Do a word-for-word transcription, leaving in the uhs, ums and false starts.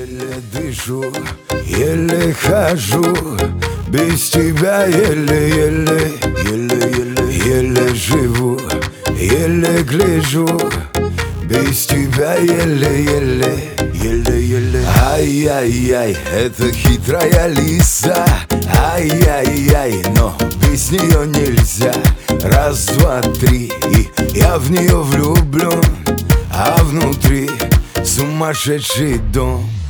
Еле дышу, еле хожу, без тебя еле-еле, еле-еле, еле живу, еле гляжу, без тебя еле-еле, еле-еле. Ай-яй-яй, это хитрая лиса, ай-яй-яй, но без нее нельзя. Раз, два, три, и я в нее влюблен, а внутри сумасшедший дом.